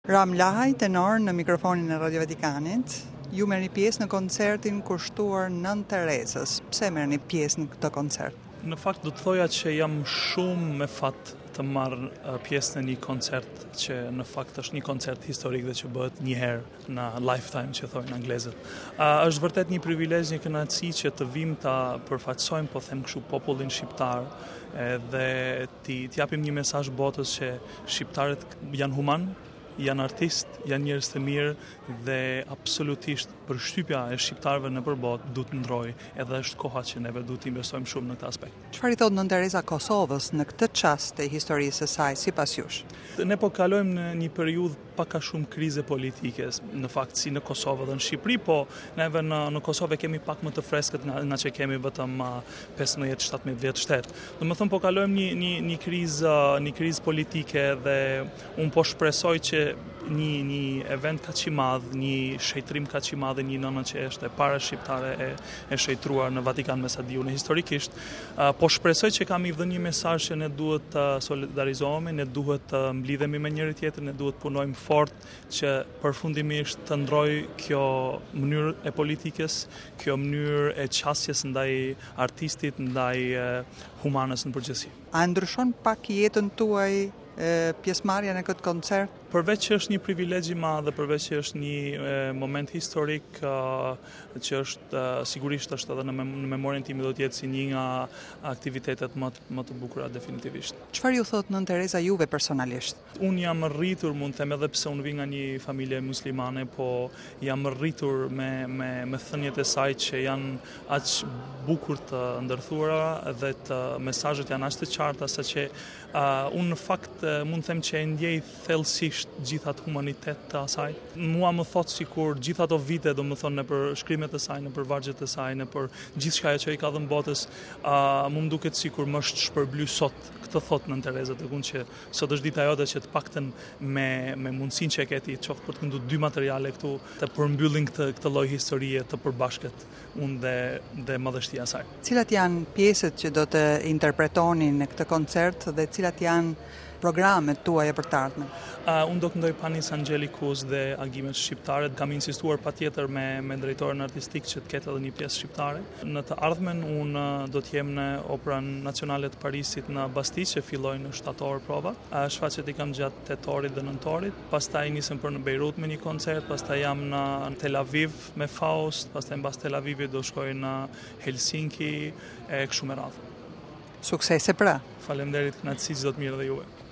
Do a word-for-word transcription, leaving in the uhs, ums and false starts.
Ram Lahaj, tenor në mikrofonin e Radio Vatikanit. Ju merrni pjesë në koncertin kushtuar Nën Teresës. Pse merrni pjesë në këtë koncert? Në fakt do të thoja që jam shumë me fat të marr uh, pjesë në një koncert që në fakt është një koncert historik dhe që bëhet një herë në lifetime, që thojnë anglezët. Uh, është vërtet një privilegj, një kënaqësi që të vim ta përfaqësojmë, po them kështu, popullin shqiptar dhe t'i japim një mesazh botës që shqiptarët janë human, janë artist, janë njerëz të mirë dhe absolutisht përshtypja e shqiptarëve nëpër botë duhet të ndrojë, edhe është koha që neve duhet të investojmë shumë në këtë aspekt. Çfarë i thot Nën Teresa Kosovës në këtë çast e historisë së saj sipas jush? Ne po kalojmë në një periudhë pak a shumë krize politike, në fakt si në Kosovë dhe në Shqipëri, po neve në, në Kosovë kemi pak më të freskët nga, nga që kemi vetëm pesëmbëdhjetë shtatëmbëdhjetë vjet shtet. Domethënë po kalojmë një një një krizë, një krizë politike dhe un po shpresoj që një një event kaq i madh, një shejtrim kaq i madh, një nënë që është e para shqiptare e, e shejtruar në Vatikan me sa diu në historikisht, uh, po shpresoj që kam i dhënë një mesazh që ne duhet të uh, solidarizohemi, ne duhet të uh, mblidhemi me njëri tjetrin, ne duhet punojmë fort që përfundimisht të ndrojë kjo mënyrë e politikës, kjo mënyrë e qasjes ndaj artistit, ndaj uh, humanës në përgjithësi. A ndryshon pak jetën tuaj pjesëmarrja në këtë koncert? Përveç që është një privilegj i madh dhe përveç që është një e, moment historik uh, që është uh, sigurisht është edhe në, mem në memorien time do të jetë si një nga aktivitetet më të, më të bukura definitivisht. Çfarë ju thot Nën Teresa juve personalisht? Unë jam rritur, mund të them edhe pse unë vi nga një familje muslimane, po jam rritur me me me thënjet e saj që janë aq bukur të ndërthuara dhe të mesazhet janë aq të qarta saqë uh, unë në fakt uh, mund të them që e ndjej thellësisht gjithat humanitet të asaj. Mua më thot sikur gjithë ato vite, do më thonë në për shkrimet e saj, në për vargjet e saj, në për gjithë shka që i ka dhënë botës, uh, mu më duket sikur më është shpërbly sot. Këtë thot Nën Teresa, të kun që sot është dita jote që të paktën me, me mundësin që e keti, qoftë për të këndu dy materiale këtu, të përmbyllin këtë, këtë lloj historie të përbashkët, unë dhe, dhe madhështia saj. Cilat janë pjesët që do të interpretoni në këtë koncert dhe cilat janë programet tuaja për të ardhmen? Uh, unë do këndoj Panis Angelicus dhe Agimet shqiptare. Kam insistuar patjetër me, me drejtorin artistik që të ketë edhe një pjesë shqiptare. Në të ardhmen unë do të jem në Operën Nacionale të Parisit në Basti, që filloj në shtator prova. Uh, shfaqet i kam gjatë tetorit dhe nëntorit. Pastaj nisem për në Beirut me një koncert, pastaj jam në Tel Aviv me Faust, pastaj mbas Tel Avivit do shkoj në Helsinki e kështu me radhë. Suksese pra. Faleminderit, kënaqësi çdo të mirë dhe juve.